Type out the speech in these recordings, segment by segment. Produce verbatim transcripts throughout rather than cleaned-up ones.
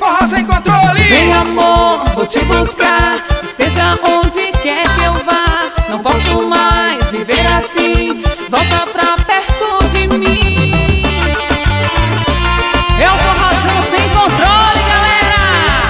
Forró Sem Controle. Vem amor, vou te buscar, esteja onde quer que eu vá. Não posso mais viver assim, volta pra perto de mim. É o Forrozão Sem Controle, galera.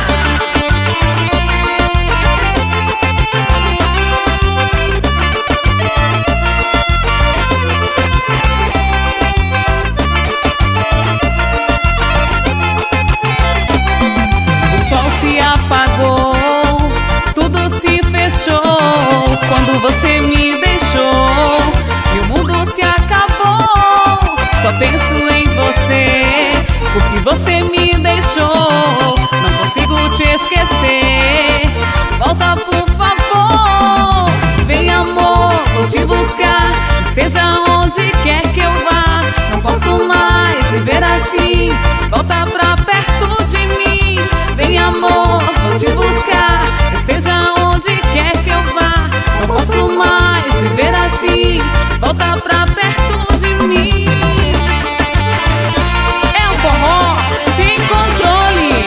O sol se apagou, tudo se fechou quando você me deixou. Meu mundo se acabou, só penso em você, porque você me deixou. Não consigo te esquecer, volta por favor. Vem amor, vou te buscar, esteja onde quer que eu vá. Não posso mais viver assim, volta pra perto de mim. Vem amor, vou te buscar, esteja onde quer que eu vá. Não posso mais viver assim, volta pra perto de mim. É o Forró Sem Controle.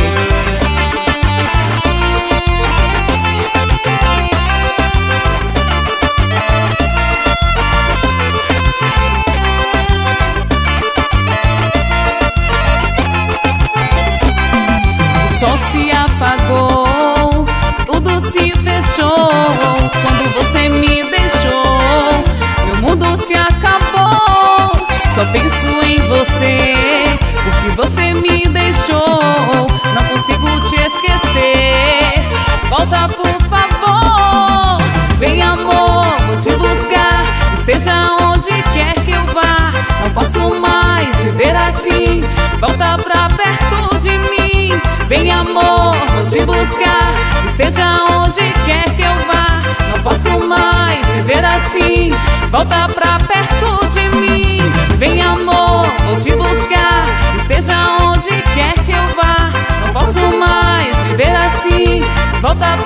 O sol se apagou, tudo se fechou quando você me deixou. Meu mundo se acabou, só penso em você, porque você me deixou. Não consigo te esquecer, volta por favor. Vem amor, vou te buscar, esteja onde quer que eu vá. Não posso mais viver assim, volta pra perto de mim. Vem amor, vou te buscar, esteja onde quer que eu vá. Não posso mais viver assim, volta pra perto de mim. Vem amor, vou te buscar, esteja onde quer que eu vá. Não posso mais viver assim, volta